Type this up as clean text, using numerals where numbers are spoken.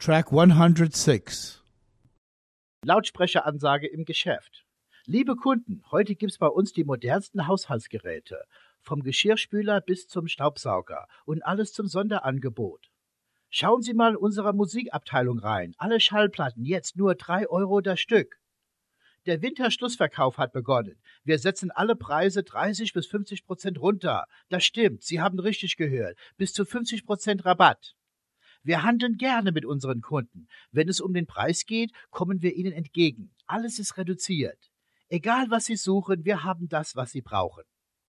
Track 106. Lautsprecheransage im Geschäft. Liebe Kunden, heute gibt's bei uns die modernsten Haushaltsgeräte. Vom Geschirrspüler bis zum Staubsauger und alles zum Sonderangebot. Schauen Sie mal in unserer Musikabteilung rein. Alle Schallplatten jetzt nur 3 Euro das Stück. Der Winterschlussverkauf hat begonnen. Wir setzen alle Preise 30-50% runter. Das stimmt, Sie haben richtig gehört. Bis zu 50% Rabatt. Wir handeln gerne mit unseren Kunden. Wenn es um den Preis geht, kommen wir ihnen entgegen. Alles ist reduziert. Egal was Sie suchen, wir haben das, was Sie brauchen.